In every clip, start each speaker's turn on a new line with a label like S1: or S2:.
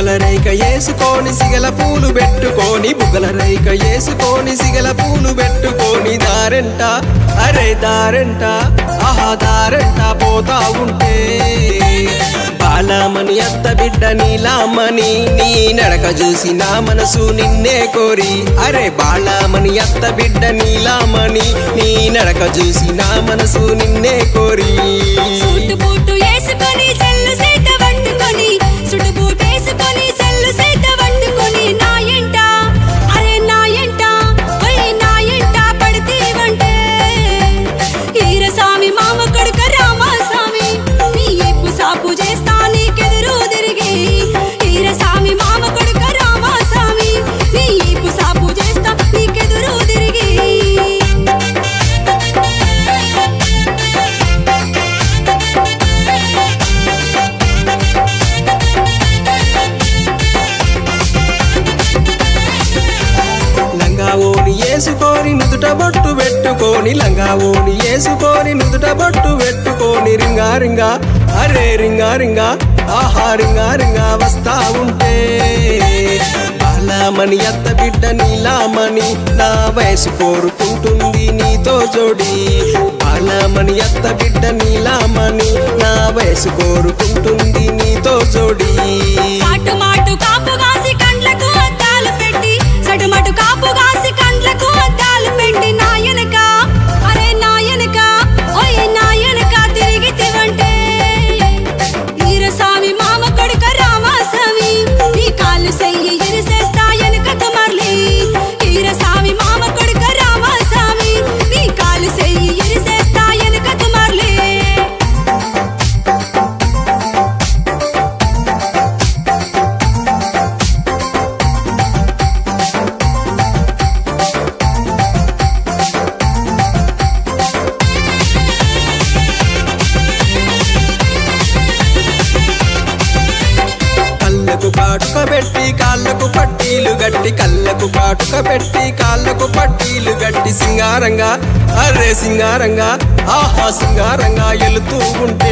S1: బుగ్గల రేఖ వేసుకొని సిగల పూలు పెట్టుకొని బుగ్గల రేఖ వేసుకొని సిగల పూలు పెట్టుకొని దారెంట అరే దారెంట ఆహా దారెంట పోతా ఉంటే బాలమని అత్త బిడ్డ నీలామని నీ నడక చూసి నా మనసు నిన్నే కోరి అరే బాలమని అత్త బిడ్డ నీలామని నీ నడక చూసి నా మనసు నిన్నే కోరి
S2: సూటు బూటు వేసుకొని సెల్లు సీత పట్టుకొని సుడు బూటు వేసుకొని సెల్లు సీత పట్టుకొని నా ఎంట అరే నా ఎంట ఓయ్ నా ఎంట పడితేవంటే ఈరస్వామి మామ కొడుక రామస్వామి నీ ఏపు సాపు చేస్తా నీకెదురు తిరిగి ఈరస్వామి మామ కొడుక రామస్వామి నీ ఏపు సాపు చేస్తా నీకెదురు తిరిగి
S1: లంగా ఓని వేసుకొని నుదుట బొట్టు పెట్టుకొని లంగా ఓని వేసుకొని నుదుట బొట్టు పెట్టుకొని రింగా రింగా అరే రింగా రింగా ఆహా రింగా రింగా వస్తా ఉంటే బాలమని అత్త బిడ్డ నీలామని నా వయసు కోరుకుంటుంది నీతో జోడి బాలమని అత్త బిడ్డ నీలామని నా వయసు కోరుకుంటుంది నీతో జోడి
S2: సాటుమాటు కాపు గాసి కండ్లకు అద్దాలు పెట్టి సటుమాటు కాపు గాసి కండ్లకు అద్దాలు పెట్టి నాయనక అరే నాయనక ఓయ్ నాయనక తిరిగి తివంటే ఈరస్వామి మామ కొడుక రామస్వామి నీ కాళ్ళు సెయ్యి ఇరిసేస్తా ఎనకకు మర్లి ఈరస్వామి మామ కొడుక రామస్వామి నీ కాళ్ళు సెయ్యి ఇరిసేస్తా ఎనకకు మర్లి
S1: కళ్ళకు కాటుక పెట్టి కాళ్ళకు పట్టీలు గట్టి కళ్ళకు కాటుక పెట్టి కాళ్ళకు పట్టీలు గట్టి సింగారంగా అరే సింగారంగా ఆహా సింగారంగా ఎలుతూ ఉంటే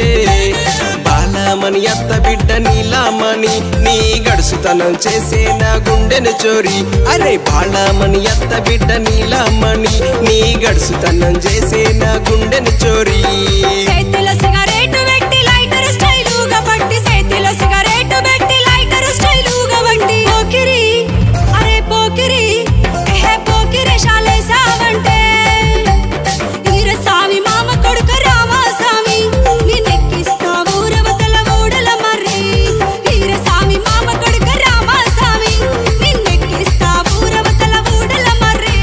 S1: బాలమని అత్త బిడ్డ నీలామని నీ గడుసుతనం చేసే నా గుండెను చోరి అరే బాలమని అత్త బిడ్డ నీలామని నీ గడుసుతనం చేసే నా గుండెను చోరి
S2: చేతిలో సిగరెట్ పెట్టి లైటర్ స్టైలుగా పట్టి చేతిలో సిగరెట్ పెట్టి లైటర్ స్టైలుగా పట్టి పోకిరి అరే పోకిరి ఎహే పోకిరి శాలే సావంటే ఈరస్వామి మామ కొడుక రామస్వామి నిన్నెక్కిస్తా ఊరవతల ఊడల మర్రి ఈరస్వామి మామ కొడుక రామస్వామి నిన్నెక్కిస్తా ఊరవతల ఊడల మర్రి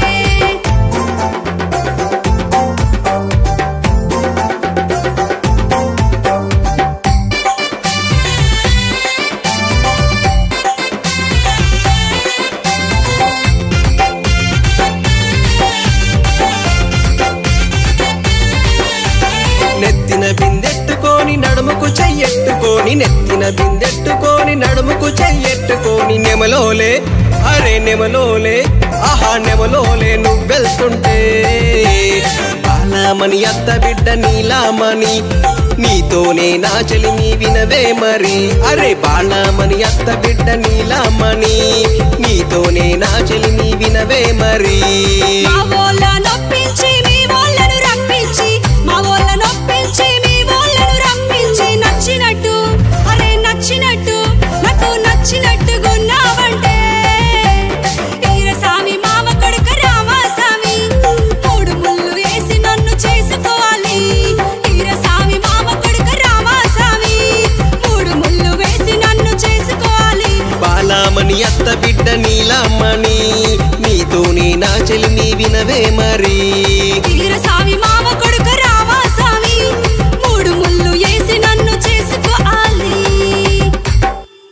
S1: నెత్తిన బిందెట్టుకొని నడుముకు చెయ్యెట్టుకొని నెత్తిన బిందెట్టుకొని నడుముకు చెయ్యెట్టుకొని నెమలోలే అరే నెమలోలే ఆహా నెమలోలే నువ్వెళ్తుంటే బాలమని అత్త బిడ్డ నీలామని నీతోనే నా చెలిమి వినవే మరి అరే బాలమని అత్త బిడ్డ నీలామని నీతోనే నా చెలిమి వినవే మరి
S2: మా వోళ్ళ నొప్పించి మీ వోళ్ళను రప్పించి మా వోళ్ళ నొప్పించి మీ వోళ్ళను రప్పించి నచ్చినట్టు అరే నచ్చినట్టు నాకు నచ్చినట్టు గున్నావంటే ఈరస్వామి మామ కొడుక రామస్వామి మూడు ముళ్ళు వేసి నన్ను చేసుకోవాలి ఈరస్వామి మామ కొడుక రామస్వామి మూడు ముళ్ళు వేసి నన్ను చేసుకోవాలి
S1: బాలమని అత్త బిడ్డ నీలామని నీతోనే నా చెలిమి వినవే మరి
S2: ఈరస్వామి